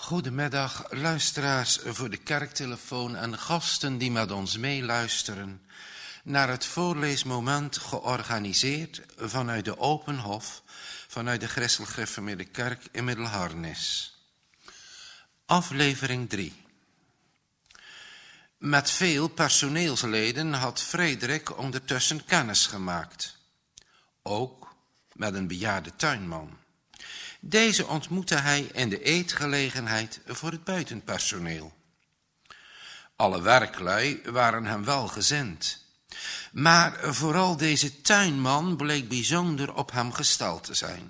Goedemiddag, luisteraars voor de kerktelefoon en gasten die met ons meeluisteren naar het voorleesmoment georganiseerd vanuit de Open Hof, vanuit de Christelijk Gereformeerde Kerk in Middelharnis. Aflevering 3. Met veel personeelsleden had Frederik ondertussen kennis gemaakt. Ook met een bejaarde tuinman. Deze ontmoette hij in de eetgelegenheid voor het buitenpersoneel. Alle werklui waren hem welgezind. Maar vooral deze tuinman bleek bijzonder op hem gesteld te zijn.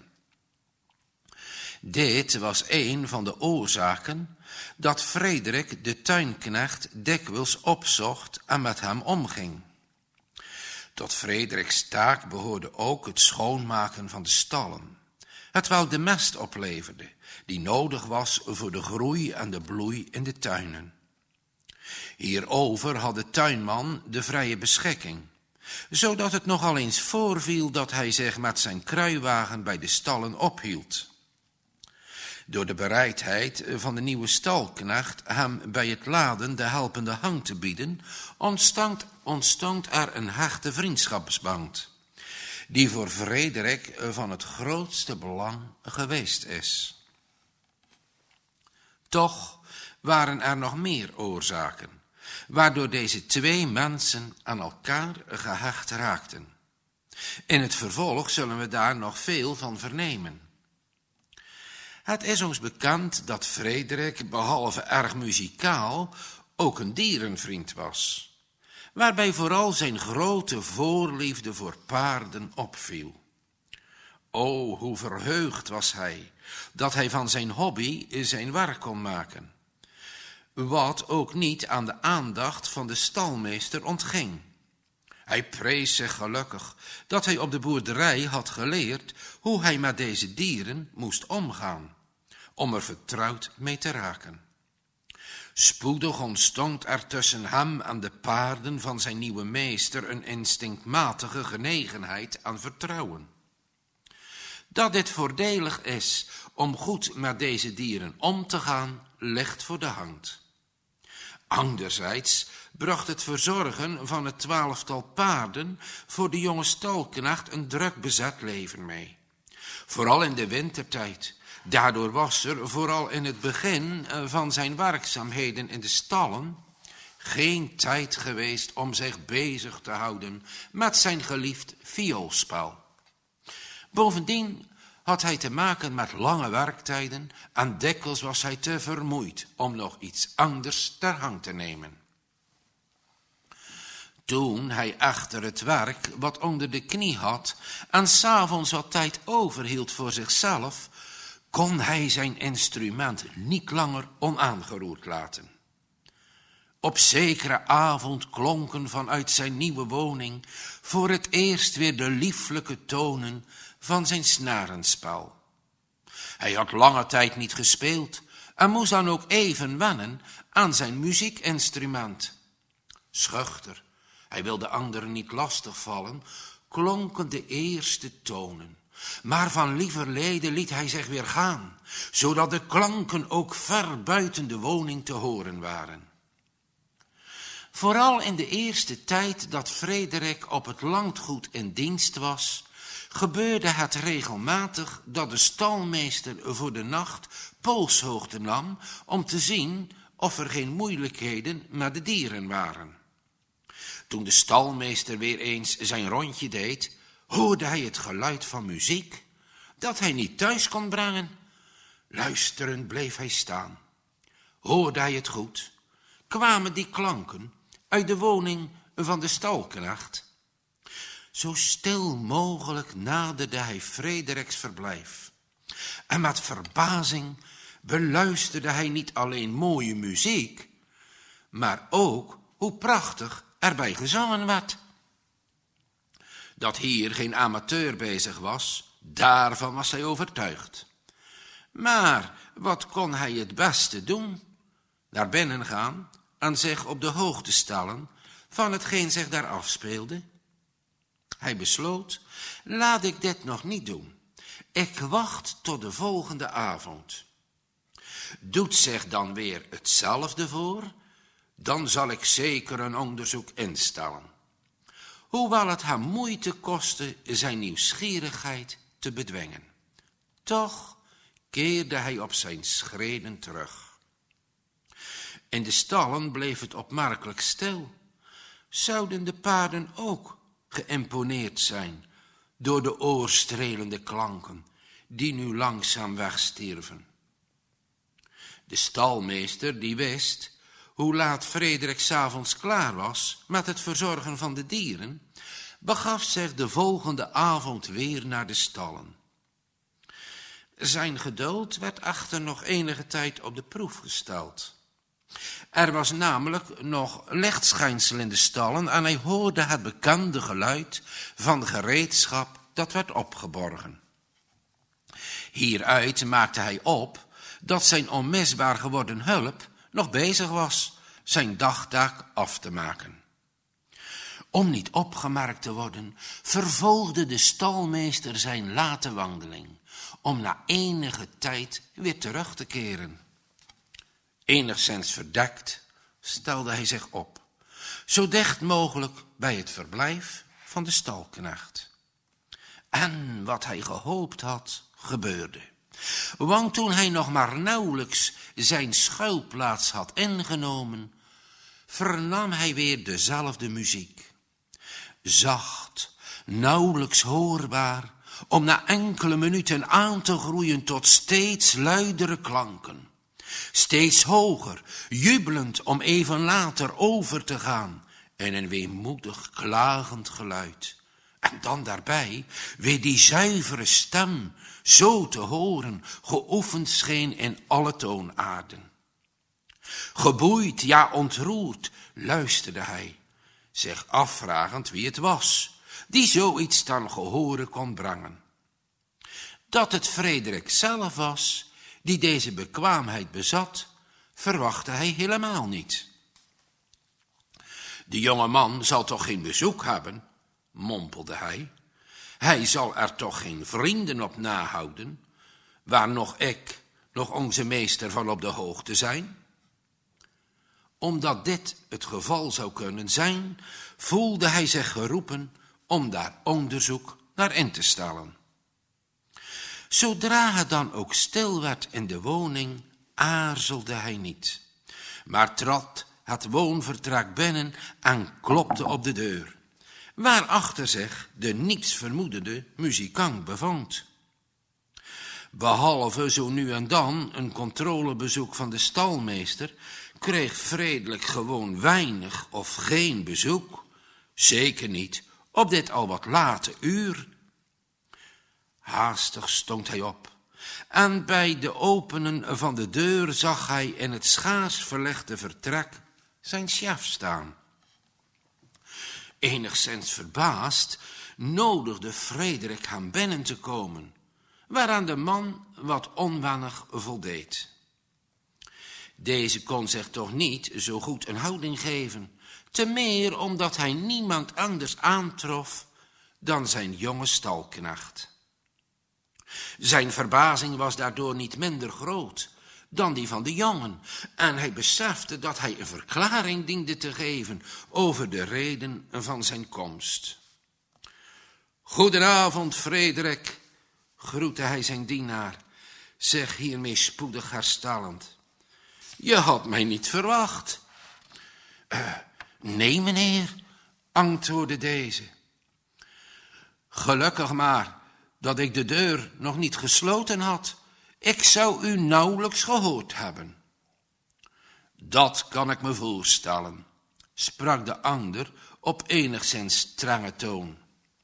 Dit was een van de oorzaken dat Frederik de tuinknecht dikwijls opzocht en met hem omging. Tot Frederiks taak behoorde ook het schoonmaken van de stallen, hetwelk de mest opleverde, die nodig was voor de groei en de bloei in de tuinen. Hierover had de tuinman de vrije beschikking, zodat het nogal eens voorviel dat hij zich met zijn kruiwagen bij de stallen ophield. Door de bereidheid van de nieuwe stalknecht hem bij het laden de helpende hand te bieden, ontstond er een hechte vriendschapsband, die voor Frederik van het grootste belang geweest is. Toch waren er nog meer oorzaken, waardoor deze twee mensen aan elkaar gehecht raakten. In het vervolg zullen we daar nog veel van vernemen. Het is ons bekend dat Frederik, behalve erg muzikaal, ook een dierenvriend was, waarbij vooral zijn grote voorliefde voor paarden opviel. O, hoe verheugd was hij, dat hij van zijn hobby zijn werk kon maken, wat ook niet aan de aandacht van de stalmeester ontging. Hij prees zich gelukkig dat hij op de boerderij had geleerd hoe hij met deze dieren moest omgaan, om er vertrouwd mee te raken. Spoedig ontstond er tussen hem en de paarden van zijn nieuwe meester een instinctmatige genegenheid aan vertrouwen. Dat dit voordelig is om goed met deze dieren om te gaan, ligt voor de hand. Anderzijds bracht het verzorgen van het 12-tal paarden voor de jonge stalknecht een druk bezet leven mee. Vooral in de wintertijd. Daardoor was er, vooral in het begin van zijn werkzaamheden in de stallen, geen tijd geweest om zich bezig te houden met zijn geliefd vioolspel. Bovendien had hij te maken met lange werktijden en dikwijls was hij te vermoeid om nog iets anders ter hand te nemen. Toen hij echter het werk wat onder de knie had en 's avonds wat tijd overhield voor zichzelf, kon hij zijn instrument niet langer onaangeroerd laten. Op zekere avond klonken vanuit zijn nieuwe woning voor het eerst weer de lieflijke tonen van zijn snarenspel. Hij had lange tijd niet gespeeld en moest dan ook even wennen aan zijn muziekinstrument. Schuchter, hij wilde anderen niet lastigvallen, klonken de eerste tonen. Maar van lieverlede liet hij zich weer gaan, zodat de klanken ook ver buiten de woning te horen waren. Vooral in de eerste tijd dat Frederik op het landgoed in dienst was, gebeurde het regelmatig dat de stalmeester voor de nacht polshoogte nam om te zien of er geen moeilijkheden met de dieren waren. Toen de stalmeester weer eens zijn rondje deed, hoorde hij het geluid van muziek, dat hij niet thuis kon brengen. Luisterend bleef hij staan. Hoorde hij het goed? Kwamen die klanken uit de woning van de stalknecht? Zo stil mogelijk naderde hij Frederiks verblijf. En met verbazing beluisterde hij niet alleen mooie muziek, maar ook hoe prachtig erbij gezongen werd. Dat hier geen amateur bezig was, daarvan was hij overtuigd. Maar wat kon hij het beste doen? Naar binnen gaan en zich op de hoogte stellen van hetgeen zich daar afspeelde? Hij besloot, laat ik dit nog niet doen. Ik wacht tot de volgende avond. Doet zich dan weer hetzelfde voor, dan zal ik zeker een onderzoek instellen. Hoewel het hem moeite kostte zijn nieuwsgierigheid te bedwingen. Toch keerde hij op zijn schreden terug. In de stallen bleef het opmerkelijk stil. Zouden de paarden ook geïmponeerd zijn door de oorstrelende klanken die nu langzaam wegstierven? De stalmeester die wist hoe laat Frederik 's avonds klaar was met het verzorgen van de dieren, begaf zich de volgende avond weer naar de stallen. Zijn geduld werd echter nog enige tijd op de proef gesteld. Er was namelijk nog lichtschijnsel in de stallen en hij hoorde het bekende geluid van gereedschap dat werd opgeborgen. Hieruit maakte hij op dat zijn onmisbaar geworden hulp nog bezig was zijn dagtaak af te maken. Om niet opgemerkt te worden, vervolgde de stalmeester zijn late wandeling, om na enige tijd weer terug te keren. Enigszins verdekt stelde hij zich op, zo dicht mogelijk bij het verblijf van de stalknecht. En wat hij gehoopt had, gebeurde. Want toen hij nog maar nauwelijks zijn schuilplaats had ingenomen, vernam hij weer dezelfde muziek. Zacht, nauwelijks hoorbaar, om na enkele minuten aan te groeien tot steeds luidere klanken. Steeds hoger, jubelend om even later over te gaan in een weemoedig klagend geluid. En dan daarbij weer die zuivere stem, zo te horen, geoefend scheen in alle toonaarden. Geboeid, ja ontroerd, luisterde hij, zich afvragend wie het was, die zoiets dan gehoren kon brengen. Dat het Frederik zelf was, die deze bekwaamheid bezat, verwachtte hij helemaal niet. De jonge man zal toch geen bezoek hebben, mompelde hij. Hij zal er toch geen vrienden op nahouden, waar nog ik, nog onze meester van op de hoogte zijn? Omdat dit het geval zou kunnen zijn, voelde hij zich geroepen om daar onderzoek naar in te stellen. Zodra het dan ook stil werd in de woning, aarzelde hij niet, maar trad het woonvertrek binnen en klopte op de deur, waarachter zich de niets vermoedende muzikant bevond. Behalve zo nu en dan een controlebezoek van de stalmeester, kreeg Frederik gewoon weinig of geen bezoek, zeker niet op dit al wat late uur. Haastig stond hij op en bij de openen van de deur zag hij in het schaars verlichte vertrek zijn chef staan. Enigszins verbaasd nodigde Frederik hem binnen te komen, waaraan de man wat onwennig voldeed. Deze kon zich toch niet zo goed een houding geven, te meer omdat hij niemand anders aantrof dan zijn jonge stalknecht. Zijn verbazing was daardoor niet minder groot dan die van de jongen, en hij besefte dat hij een verklaring diende te geven over de reden van zijn komst. Goedenavond, Frederik, groette hij zijn dienaar, zich hiermee spoedig herstellend. Je had mij niet verwacht. Nee, meneer, antwoordde deze. Gelukkig maar dat ik de deur nog niet gesloten had. Ik zou u nauwelijks gehoord hebben. Dat kan ik me voorstellen, sprak de ander op enigszins strenge toon.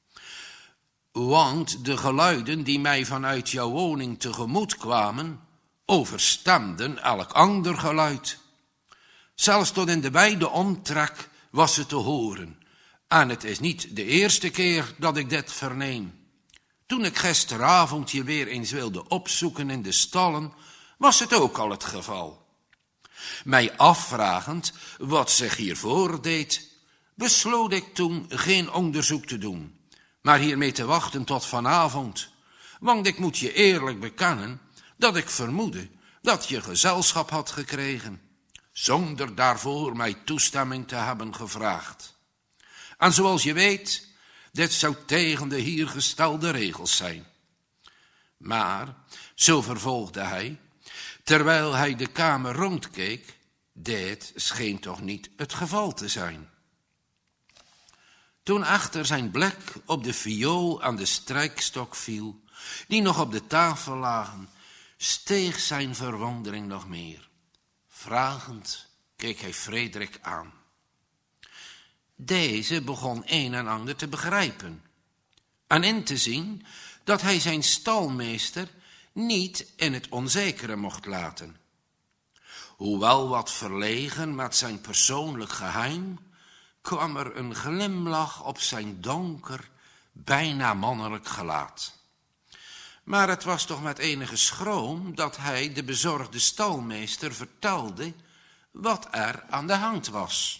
Want de geluiden die mij vanuit jouw woning tegemoet kwamen, overstemden elk ander geluid. Zelfs tot in de wijde omtrek was het te horen, en het is niet de eerste keer dat ik dit verneem. Toen ik gisteravond je weer eens wilde opzoeken in de stallen, was het ook al het geval. Mij afvragend wat zich hier voordeed, besloot ik toen geen onderzoek te doen, maar hiermee te wachten tot vanavond, want ik moet je eerlijk bekennen dat ik vermoedde dat je gezelschap had gekregen, zonder daarvoor mij toestemming te hebben gevraagd. En zoals je weet, dit zou tegen de hier gestelde regels zijn. Maar, zo vervolgde hij, terwijl hij de kamer rondkeek, dit scheen toch niet het geval te zijn. Toen achter zijn blik op de viool aan de strijkstok viel, die nog op de tafel lagen, steeg zijn verwondering nog meer. Vragend keek hij Frederik aan. Deze begon een en ander te begrijpen en in te zien dat hij zijn stalmeester niet in het onzekere mocht laten. Hoewel wat verlegen met zijn persoonlijk geheim, kwam er een glimlach op zijn donker, bijna mannelijk gelaat. Maar het was toch met enige schroom dat hij de bezorgde stalmeester vertelde wat er aan de hand was.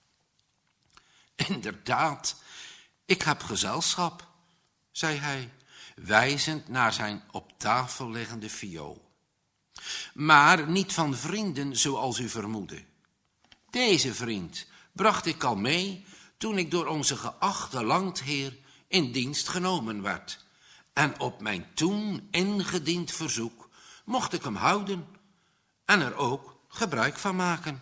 Inderdaad, ik heb gezelschap, zei hij, wijzend naar zijn op tafel liggende viool. Maar niet van vrienden zoals u vermoedde. Deze vriend bracht ik al mee toen ik door onze geachte landheer in dienst genomen werd. En op mijn toen ingediend verzoek mocht ik hem houden en er ook gebruik van maken.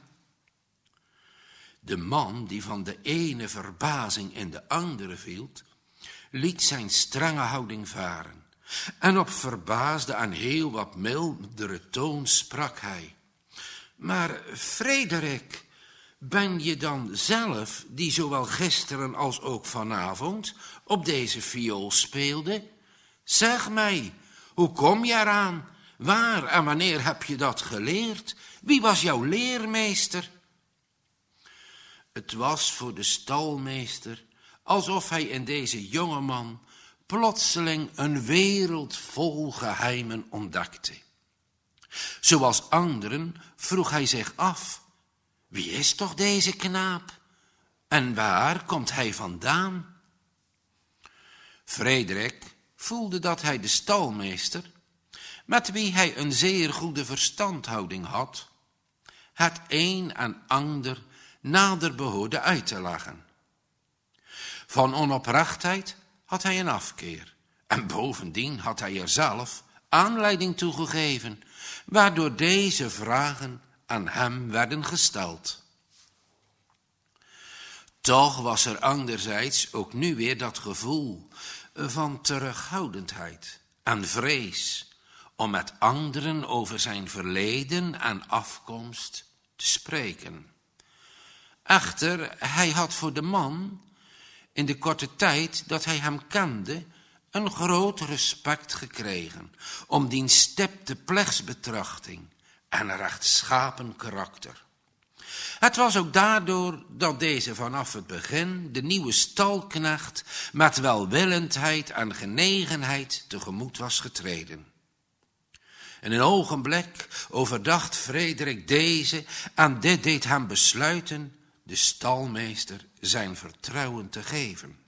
De man, die van de ene verbazing in de andere viel, liet zijn strenge houding varen. En op verbaasde en heel wat mildere toon sprak hij. Maar Frederik, ben je dan zelf, die zowel gisteren als ook vanavond op deze viool speelde? Zeg mij, hoe kom je eraan? Waar en wanneer heb je dat geleerd? Wie was jouw leermeester? Het was voor de stalmeester alsof hij in deze jonge man plotseling een wereld vol geheimen ontdekte. Zoals anderen vroeg hij zich af, wie is toch deze knaap? En waar komt hij vandaan? Frederik voelde dat hij de stalmeester, met wie hij een zeer goede verstandhouding had, het een en ander nader behoorde uit te lachen. Van onoprechtheid had hij een afkeer, en bovendien had hij er zelf aanleiding toe gegeven, waardoor deze vragen aan hem werden gesteld. Toch was er anderzijds ook nu weer dat gevoel van terughoudendheid en vrees om met anderen over zijn verleden en afkomst te spreken. Echter, hij had voor de man, in de korte tijd dat hij hem kende, een groot respect gekregen om diens stipte plechtsbetrachting en rechtschapen karakter. Het was ook daardoor dat deze vanaf het begin de nieuwe stalknecht met welwillendheid en genegenheid tegemoet was getreden. In een ogenblik overdacht Frederik deze en dit deed hem besluiten de stalmeester zijn vertrouwen te geven.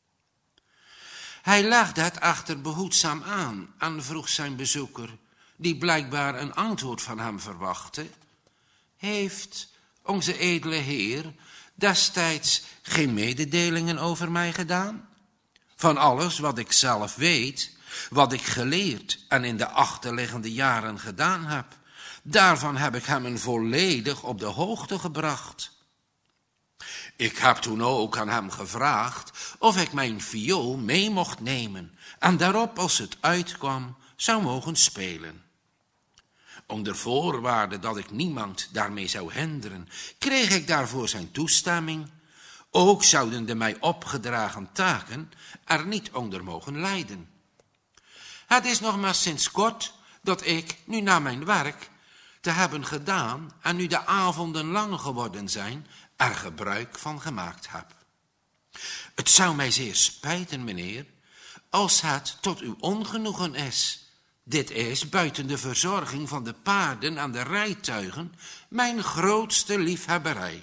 Hij legde het echter behoedzaam aan en vroeg zijn bezoeker, die blijkbaar een antwoord van hem verwachtte, heeft onze edele heer destijds geen mededelingen over mij gedaan? Van alles wat ik zelf weet, wat ik geleerd en in de achterliggende jaren gedaan heb, daarvan heb ik hem een volledig op de hoogte gebracht. Ik heb toen ook aan hem gevraagd of ik mijn viool mee mocht nemen en daarop, als het uitkwam, zou mogen spelen. Onder voorwaarde dat ik niemand daarmee zou hinderen, kreeg ik daarvoor zijn toestemming. Ook zouden de mij opgedragen taken er niet onder mogen lijden. Het is nog maar sinds kort dat ik, nu na mijn werk te hebben gedaan en nu de avonden lang geworden zijn, er gebruik van gemaakt heb. Het zou mij zeer spijten, meneer, als het tot uw ongenoegen is. Dit is, buiten de verzorging van de paarden en de rijtuigen, mijn grootste liefhebberij.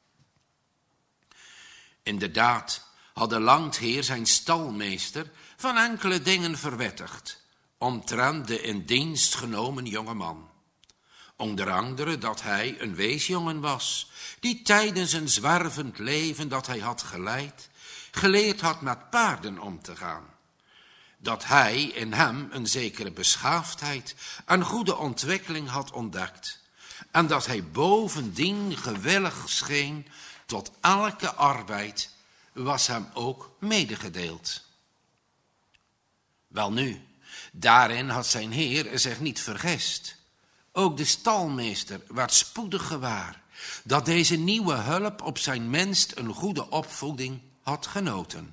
Inderdaad had de landheer zijn stalmeester van enkele dingen verwittigd, omtrent de in dienst genomen jonge man. Onder andere dat hij een weesjongen was, die tijdens een zwervend leven dat hij had geleid, geleerd had met paarden om te gaan. Dat hij in hem een zekere beschaafdheid en goede ontwikkeling had ontdekt. En dat hij bovendien gewillig scheen tot elke arbeid, was hem ook medegedeeld. Welnu, daarin had zijn heer zich niet vergist. Ook de stalmeester werd spoedig gewaar dat deze nieuwe hulp op zijn minst een goede opvoeding had genoten.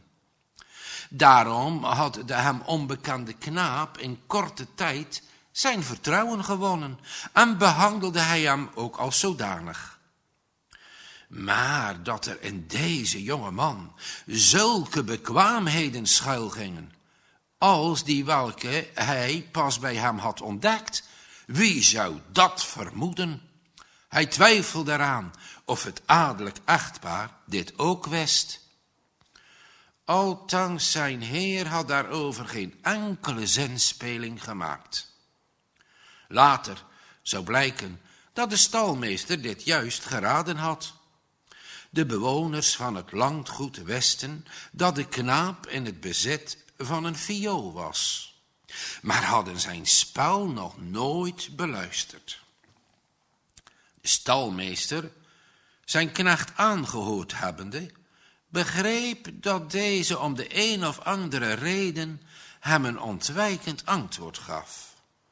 Daarom had de hem onbekende knaap in korte tijd zijn vertrouwen gewonnen en behandelde hij hem ook als zodanig. Maar dat er in deze jonge man zulke bekwaamheden schuilgingen, als die welke hij pas bij hem had ontdekt, wie zou dat vermoeden? Hij twijfelde eraan of het adellijk echtpaar dit ook wist. Althans, zijn heer had daarover geen enkele zinspeling gemaakt. Later zou blijken dat de stalmeester dit juist geraden had. De bewoners van het landgoed wisten dat de knaap in het bezit van een viool was, maar hadden zijn spel nog nooit beluisterd. De stalmeester, zijn knecht aangehoord hebbende, begreep dat deze om de een of andere reden hem een ontwijkend antwoord gaf.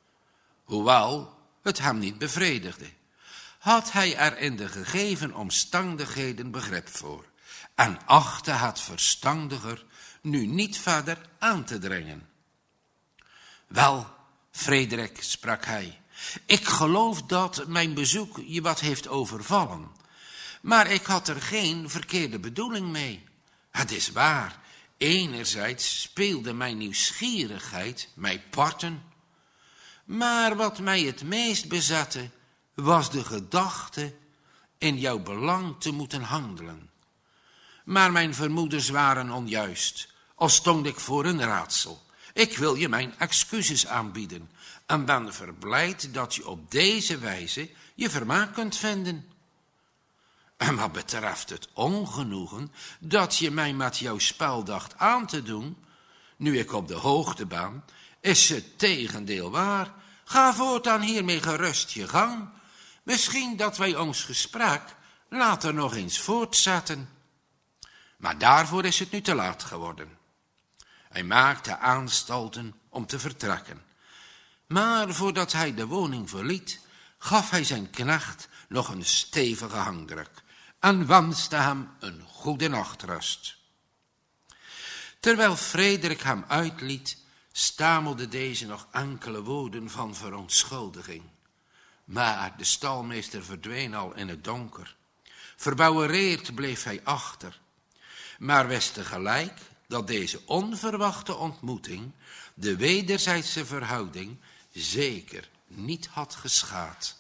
Hoewel het hem niet bevredigde, had hij er in de gegeven omstandigheden begrip voor en achtte het verstandiger nu niet verder aan te dringen. Wel, Frederik, sprak hij, ik geloof dat mijn bezoek je wat heeft overvallen, maar ik had er geen verkeerde bedoeling mee. Het is waar, enerzijds speelde mijn nieuwsgierigheid mij parten, maar wat mij het meest bezette, was de gedachte in jouw belang te moeten handelen. Maar mijn vermoedens waren onjuist, al stond ik voor een raadsel. Ik wil je mijn excuses aanbieden en ben verblijd dat je op deze wijze je vermaak kunt vinden. En wat betreft het ongenoegen dat je mij met jouw spel dacht aan te doen, nu ik op de hoogte ben, is het tegendeel waar. Ga voortaan hiermee gerust je gang. Misschien dat wij ons gesprek later nog eens voortzetten. Maar daarvoor is het nu te laat geworden. Hij maakte aanstalten om te vertrekken. Maar voordat hij de woning verliet, gaf hij zijn knecht nog een stevige hangdruk en wenste hem een goede nachtrust. Terwijl Frederik hem uitliet, stamelde deze nog enkele woorden van verontschuldiging. Maar de stalmeester verdween al in het donker. Verbouwereerd bleef hij achter, maar wist tegelijk dat deze onverwachte ontmoeting de wederzijdse verhouding zeker niet had geschaad.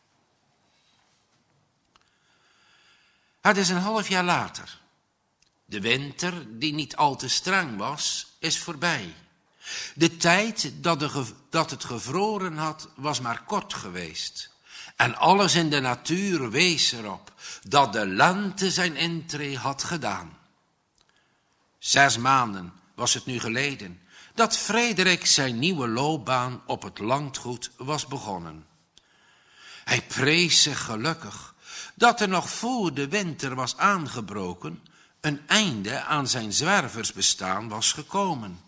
Het is een half jaar later. De winter, die niet al te streng was, is voorbij. De tijd dat het gevroren had, was maar kort geweest. En alles in de natuur wees erop dat de lente zijn intree had gedaan. 6 maanden was het nu geleden dat Frederik zijn nieuwe loopbaan op het landgoed was begonnen. Hij prees zich gelukkig dat er nog voor de winter was aangebroken een einde aan zijn zwerversbestaan was gekomen.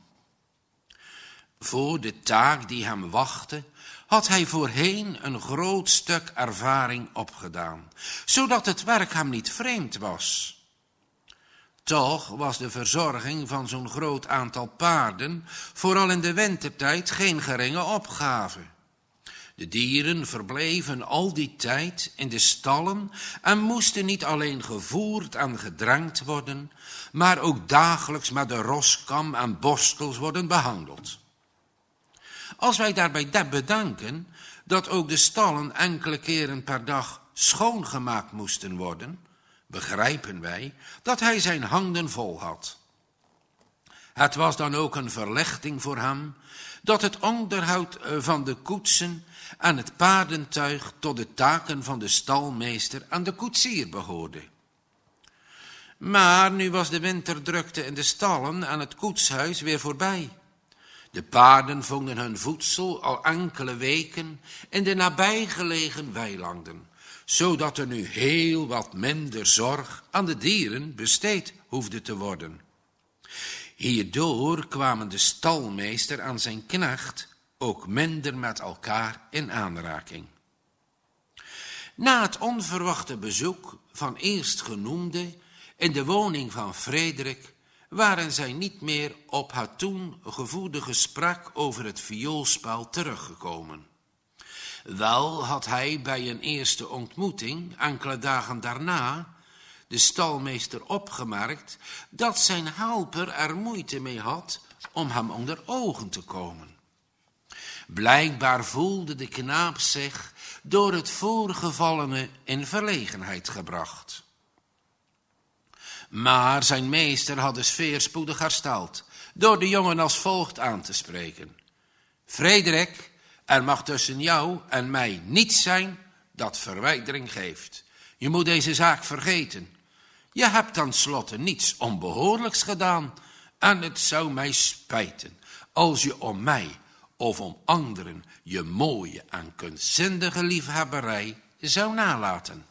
Voor de taak die hem wachtte, had hij voorheen een groot stuk ervaring opgedaan, zodat het werk hem niet vreemd was. Toch was de verzorging van zo'n groot aantal paarden, vooral in de wintertijd, geen geringe opgave. De dieren verbleven al die tijd in de stallen en moesten niet alleen gevoerd en gedrenkt worden, maar ook dagelijks met de roskam en borstels worden behandeld. Als wij daarbij bedenken dat ook de stallen enkele keren per dag schoongemaakt moesten worden, begrijpen wij dat hij zijn handen vol had. Het was dan ook een verlichting voor hem dat het onderhoud van de koetsen en het paardentuig tot de taken van de stalmeester en de koetsier behoorde. Maar nu was de winterdrukte in de stallen en het koetshuis weer voorbij. De paarden vonden hun voedsel al enkele weken in de nabijgelegen weilanden, zodat er nu heel wat minder zorg aan de dieren besteed hoefde te worden. Hierdoor kwamen de stalmeester en zijn knecht ook minder met elkaar in aanraking. Na het onverwachte bezoek van eerstgenoemde in de woning van Frederik waren zij niet meer op het toen gevoerde gesprek over het vioolspel teruggekomen. Wel had hij bij een eerste ontmoeting, enkele dagen daarna, de stalmeester opgemerkt dat zijn helper er moeite mee had om hem onder ogen te komen. Blijkbaar voelde de knaap zich door het voorgevallene in verlegenheid gebracht. Maar zijn meester had de sfeer spoedig hersteld door de jongen als volgt aan te spreken. Frederik, er mag tussen jou en mij niets zijn dat verwijdering geeft. Je moet deze zaak vergeten. Je hebt tenslotte niets onbehoorlijks gedaan en het zou mij spijten als je om mij of om anderen je mooie en kunstzinnige liefhebberij zou nalaten.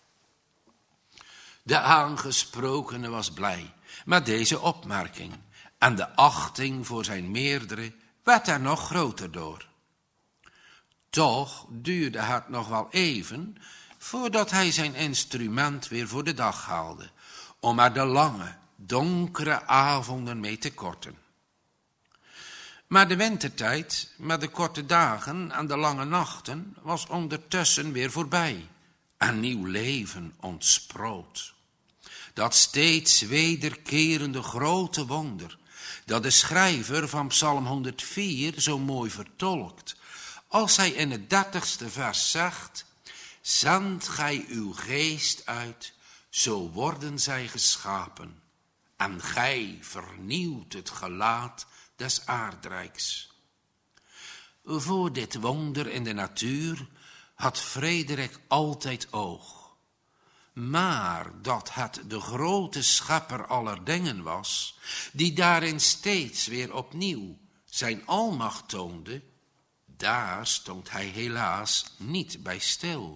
De aangesprokene was blij met deze opmerking en de achting voor zijn meerdere werd er nog groter door. Toch duurde het nog wel even voordat hij zijn instrument weer voor de dag haalde, om er de lange, donkere avonden mee te korten. Maar de wintertijd, met de korte dagen en de lange nachten, was ondertussen weer voorbij en nieuw leven ontsproot. Dat steeds wederkerende grote wonder, dat de schrijver van Psalm 104 zo mooi vertolkt, als hij in het 30ste vers zegt: zend gij uw geest uit, zo worden zij geschapen, en gij vernieuwt het gelaat des aardrijks. Voor dit wonder in de natuur had Frederik altijd oog. Maar dat het de grote schepper aller dingen was, die daarin steeds weer opnieuw zijn almacht toonde, daar stond hij helaas niet bij stil.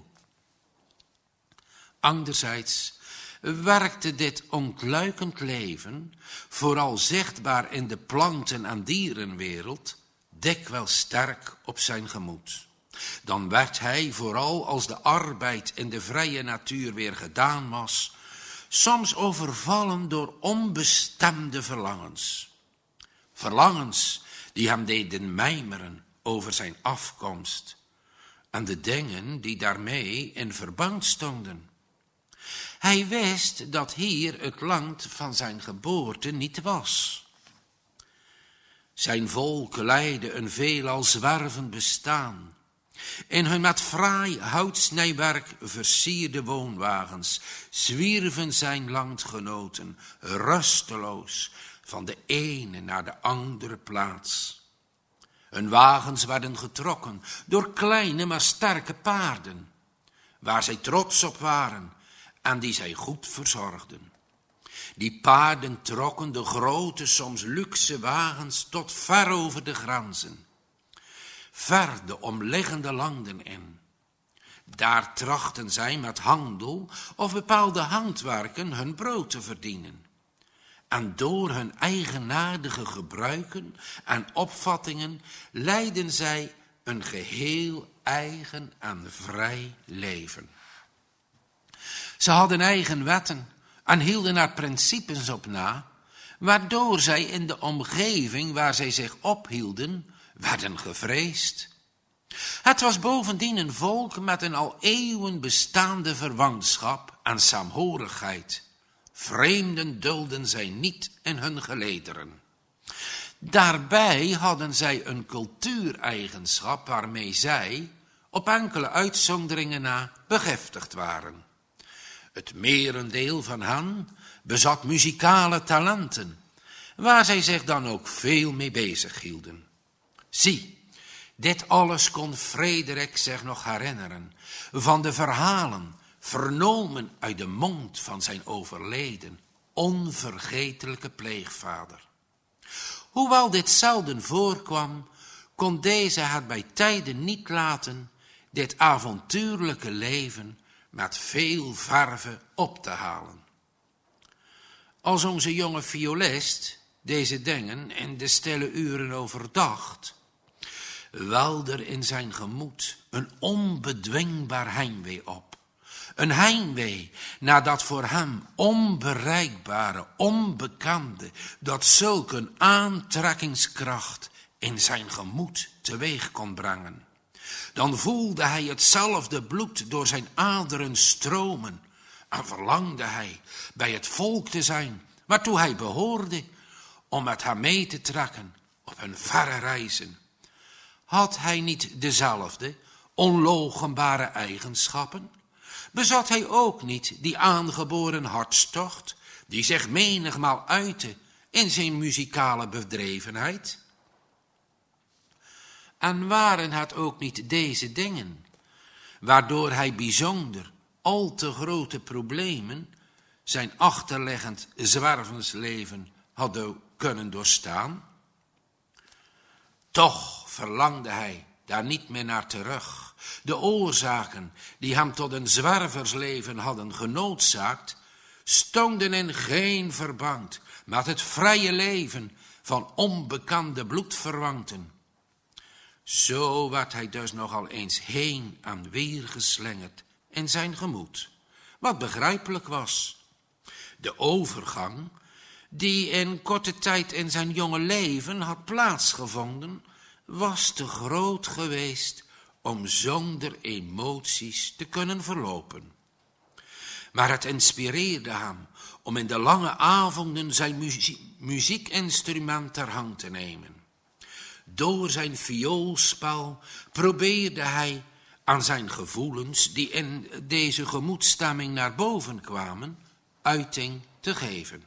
Anderzijds werkte dit ontluikend leven, vooral zichtbaar in de planten- en dierenwereld, dikwijls sterk op zijn gemoed. Dan werd hij, vooral als de arbeid in de vrije natuur weer gedaan was, soms overvallen door onbestemde verlangens. Verlangens die hem deden mijmeren over zijn afkomst en de dingen die daarmee in verband stonden. Hij wist dat hier het land van zijn geboorte niet was. Zijn volk leidde een veelal zwervend bestaan. In hun met fraai houtsnijwerk versierde woonwagens zwierven zijn landgenoten rusteloos van de ene naar de andere plaats. Hun wagens werden getrokken door kleine maar sterke paarden, waar zij trots op waren en die zij goed verzorgden. Die paarden trokken de grote, soms luxe wagens tot ver over de grenzen, ver de omliggende landen in. Daar trachten zij met handel of bepaalde handwerken hun brood te verdienen. En door hun eigenaardige gebruiken en opvattingen leidden zij een geheel eigen en vrij leven. Ze hadden eigen wetten en hielden er principes op na, waardoor zij in de omgeving waar zij zich ophielden werden gevreesd. Het was bovendien een volk met een al eeuwen bestaande verwantschap en saamhorigheid. Vreemden dulden zij niet in hun gelederen. Daarbij hadden zij een cultuureigenschap waarmee zij, op enkele uitzonderingen na, begiftigd waren. Het merendeel van hen bezat muzikale talenten waar zij zich dan ook veel mee bezig hielden. Zie, dit alles kon Frederik zich nog herinneren van de verhalen, vernomen uit de mond van zijn overleden, onvergetelijke pleegvader. Hoewel dit zelden voorkwam, kon deze het bij tijden niet laten dit avontuurlijke leven met veel verve op te halen. Als onze jonge violist deze dingen in de stille uren overdacht, welde er in zijn gemoed een onbedwingbaar heimwee op. Een heimwee naar dat voor hem onbereikbare, onbekende, dat zulk een aantrekkingskracht in zijn gemoed teweeg kon brengen. Dan voelde hij hetzelfde bloed door zijn aderen stromen en verlangde hij bij het volk te zijn waartoe hij behoorde, om met hem mee te trekken op hun verre reizen. Had hij niet dezelfde onloochenbare eigenschappen? Bezat hij ook niet die aangeboren hartstocht, die zich menigmaal uitte in zijn muzikale bedrevenheid? En waren het ook niet deze dingen, waardoor hij bijzonder al te grote problemen zijn achterliggend zwervensleven had kunnen doorstaan? Toch verlangde hij daar niet meer naar terug. De oorzaken die hem tot een zwerversleven hadden genoodzaakt, stonden in geen verband met het vrije leven van onbekende bloedverwanten. Zo werd hij dus nogal eens heen en weer geslingerd in zijn gemoed, wat begrijpelijk was. De overgang, die in korte tijd in zijn jonge leven had plaatsgevonden, was te groot geweest om zonder emoties te kunnen verlopen. Maar het inspireerde hem om in de lange avonden zijn muziekinstrument ter hand te nemen. Door zijn vioolspel probeerde hij aan zijn gevoelens, die in deze gemoedstemming naar boven kwamen, uiting te geven.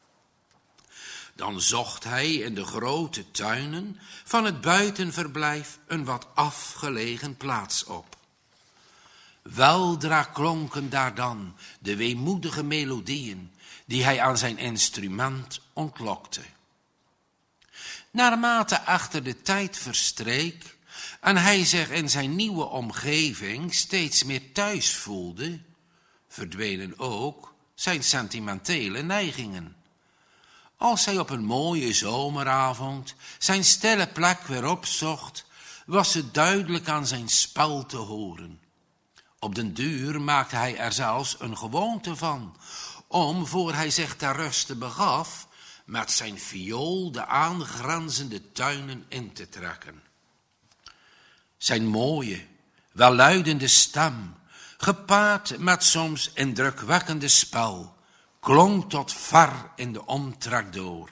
Dan zocht hij in de grote tuinen van het buitenverblijf een wat afgelegen plaats op. Weldra klonken daar dan de weemoedige melodieën die hij aan zijn instrument ontlokte. Naarmate echter de tijd verstreek en hij zich in zijn nieuwe omgeving steeds meer thuis voelde, verdwenen ook zijn sentimentele neigingen. Als hij op een mooie zomeravond zijn stille plek weer opzocht, was het duidelijk aan zijn spel te horen. Op den duur maakte hij er zelfs een gewoonte van, om, voor hij zich ter ruste begaf, met zijn viool de aangrenzende tuinen in te trekken. Zijn mooie, welluidende stem, gepaard met soms indrukwekkende spel, klonk tot ver in de omtrek door.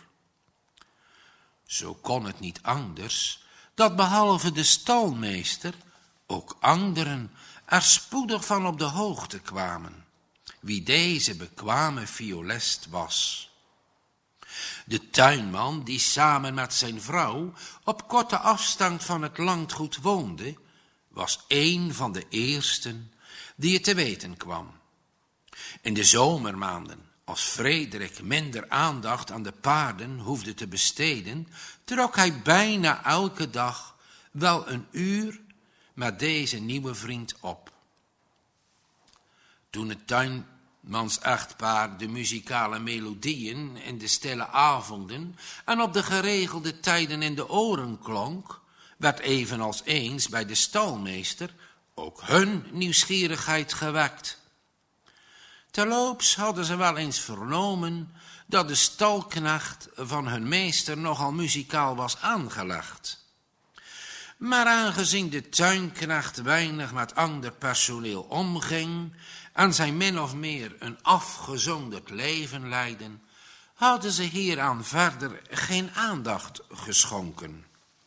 Zo kon het niet anders, dat behalve de stalmeester ook anderen er spoedig van op de hoogte kwamen, wie deze bekwame violist was. De tuinman, die samen met zijn vrouw op korte afstand van het landgoed woonde, was een van de eersten die het te weten kwam. In de zomermaanden, als Frederik minder aandacht aan de paarden hoefde te besteden, trok hij bijna elke dag wel een uur met deze nieuwe vriend op. Toen het tuinmans-echtpaar de muzikale melodieën in de stille avonden en op de geregelde tijden in de oren klonk, werd evenals eens bij de stalmeester ook hun nieuwsgierigheid gewekt. Terloops hadden ze wel eens vernomen dat de stalknecht van hun meester nogal muzikaal was aangelegd. Maar aangezien de tuinknecht weinig met ander personeel omging en zij min of meer een afgezonderd leven leidden, hadden ze hieraan verder geen aandacht geschonken.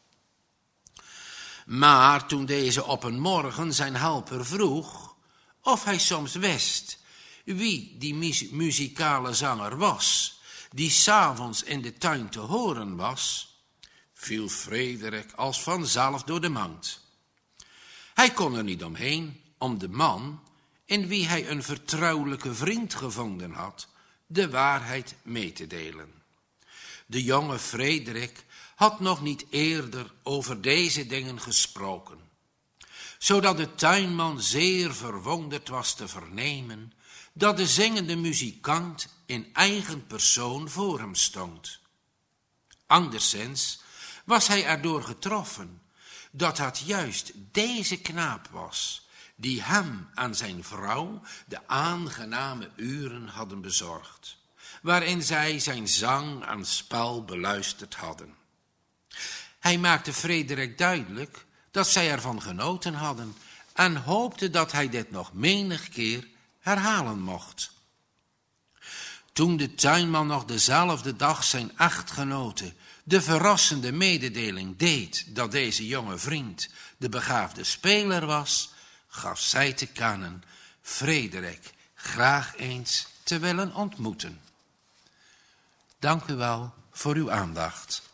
Maar toen deze op een morgen zijn helper vroeg of hij soms wist wie die muzikale zanger was, die 's avonds in de tuin te horen was, viel Frederik als vanzelf door de mand. Hij kon er niet omheen om de man, in wie hij een vertrouwelijke vriend gevonden had, de waarheid mee te delen. De jonge Frederik had nog niet eerder over deze dingen gesproken, zodat de tuinman zeer verwonderd was te vernemen dat de zingende muzikant in eigen persoon voor hem stond. Anderszins was hij erdoor getroffen dat het juist deze knaap was die hem en zijn vrouw de aangename uren hadden bezorgd, waarin zij zijn zang en spel beluisterd hadden. Hij maakte Frederik duidelijk dat zij ervan genoten hadden en hoopte dat hij dit nog menig keer herhalen mocht. Toen de tuinman nog dezelfde dag zijn echtgenote de verrassende mededeling deed dat deze jonge vriend de begaafde speler was, gaf zij te kennen Frederik graag eens te willen ontmoeten. Dank u wel voor uw aandacht.